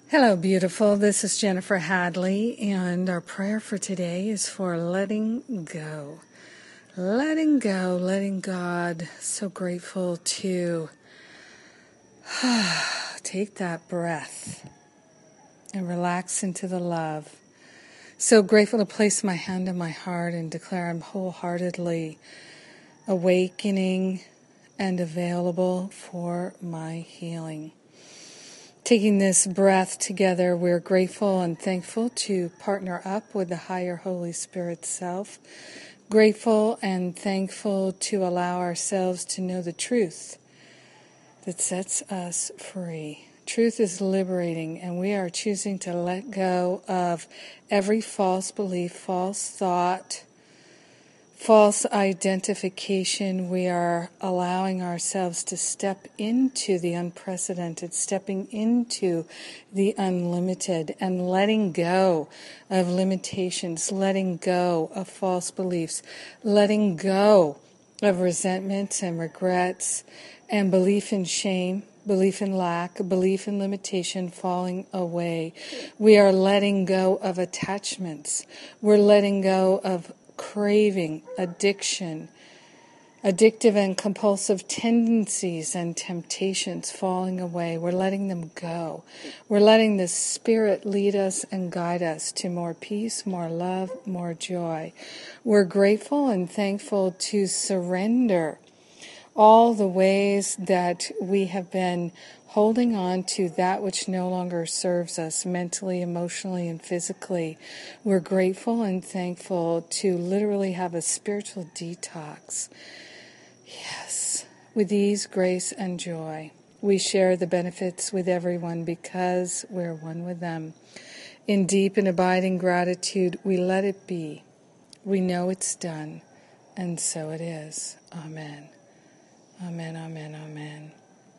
Hello, beautiful. This is Jennifer Hadley, and our prayer for today is for letting go. Letting go, letting God. So grateful to take that breath and relax into the love. So grateful to place my hand on my heart and declare I'm wholeheartedly awakening and available for my healing. Taking this breath together, we're grateful and thankful to partner up with the higher Holy Spirit self. Grateful and thankful to allow ourselves to know the truth that sets us free. Truth is liberating, and we are choosing to let go of every false belief, false thought, false identification. We are allowing ourselves to step into the unprecedented, stepping into the unlimited, and letting go of limitations, letting go of false beliefs, letting go of resentments and regrets and belief in shame, belief in lack, belief in limitation falling away. We are letting go of attachments. We're letting go of craving, addiction, addictive and compulsive tendencies and temptations falling away. We're letting them go. We're letting the Spirit lead us and guide us to more peace, more love, more joy. We're grateful and thankful to surrender all the ways that we have been holding on to that which no longer serves us mentally, emotionally, and physically. We're grateful and thankful to literally have a spiritual detox. Yes, with ease, grace, and joy. We share the benefits with everyone because we're one with them. In deep and abiding gratitude, we let it be. We know it's done, and so it is. Amen. Amen, amen, amen.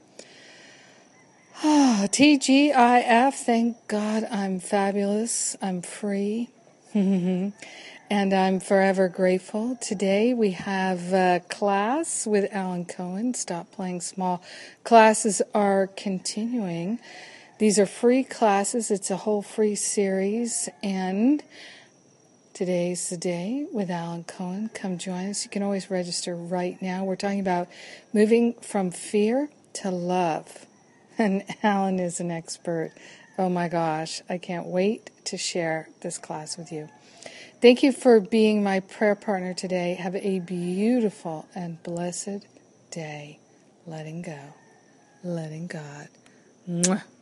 TGIF, thank God I'm fabulous, I'm free, and I'm forever grateful. Today we have a class with Alan Cohen, Stop Playing Small. Classes are continuing. These are free classes, it's a whole free series, and today's the day with Alan Cohen. Come join us. You can always register right now. We're talking about moving from fear to love. And Alan is an expert. Oh my gosh, I can't wait to share this class with you. Thank you for being my prayer partner today. Have a beautiful and blessed day. Letting go. Letting God. Mwah.